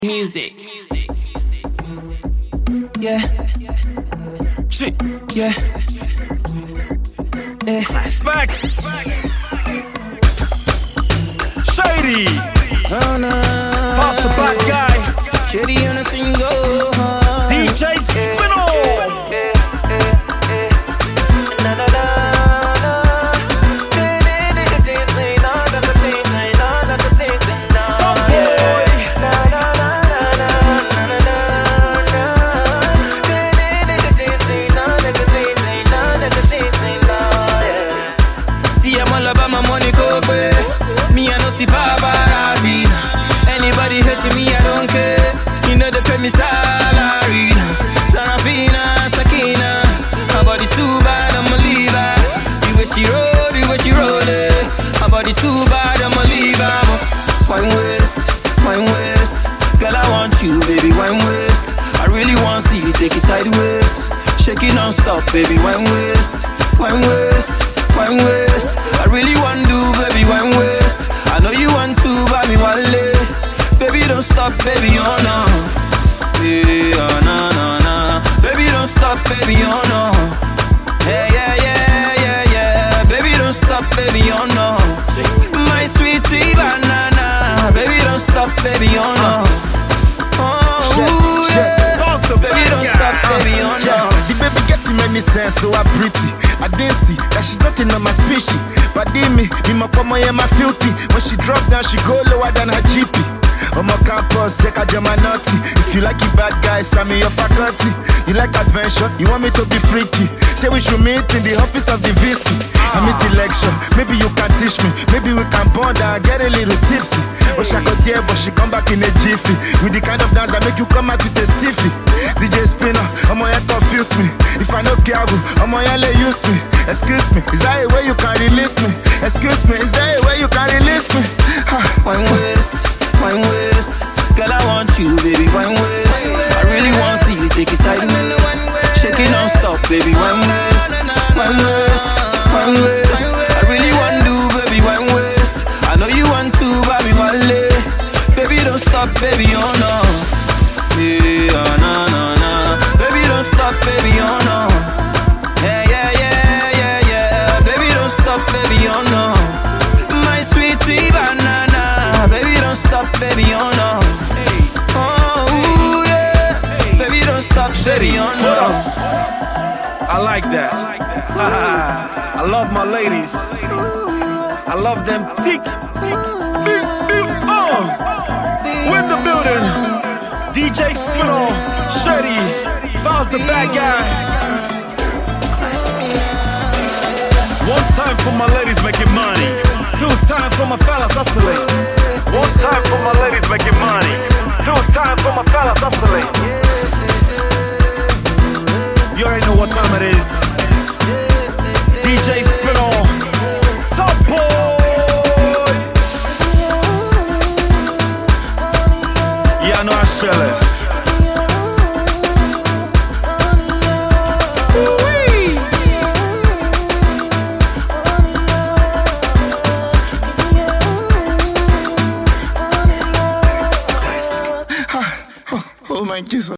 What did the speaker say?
Music. Yeah. Yeah. Facts. Shady. Oh no. Fast the bad guy. Shady on a single. DJ Spinall. Anybody hating me, I don't care. You know they pay me salary. Sarafina, Sakina. Her body too bad, I'ma leave her. The way she roll it. Her body too bad, I'ma leave her. Wine waist. Girl, I want you, baby, wine waist. I really want to see you take it sideways. Shake it non-stop, baby, wine waist. I really want to, baby, wine waist. I know you want to buy me wale. Baby, don't stop, baby, oh no. Yeah, oh, no. Baby, don't stop, baby, oh no. Yeah. Baby, don't stop, baby, oh no. My sweetie banana. Baby, don't stop, baby, oh no. Oh, yeah. Baby, don't stop, baby, oh no. The baby getting many sense, so I'm pretty. I didn't see that she's not in my species. But me my mama, my filthy. When she drop down, she go lower than her GP. On my campus, Zeka Jama naughty. If you like it bad guys, I'm in your faculty. You like adventure, you want me to be freaky. Say we should meet in the office of the VC. I miss the lecture, maybe you can teach me. Maybe we can bond and get a little tipsy. Oh, she got here, but she come back in a jiffy. With the kind of dance that make you come out with a stiffy. DJ Spinall, I'm on here confuse me. If I no careful, I'm on here let use me. Excuse me, is that a way you can release me? Excuse me, is that a way you can release me? Wine waist. Girl, I want you, baby, wine waist. I really want to see you take it sideways. Shake it non-stop, baby, wine waist. I really want to, baby, wine waist. I know you want to buy me wale. Baby, don't stop, baby, oh no. Yeah, oh, no. Baby, don't stop, baby, oh no. Yeah. Baby, don't stop, baby, oh no. My sweetie banana. Baby, don't stop, baby, oh no. Oh, yeah. Baby, don't stop, baby, oh no. I like that. I love my ladies. I love them tick. With the building. DJ Spinall, Shady, Fast the bad guy. One time for my ladies making money. Two time for my fellas hustling. One time for my ladies making money. Two time for my fellas hustling. You already know what time it is. DJ Spinall, Top Boy. Yeah, I know I shall it. Oh my Jesus.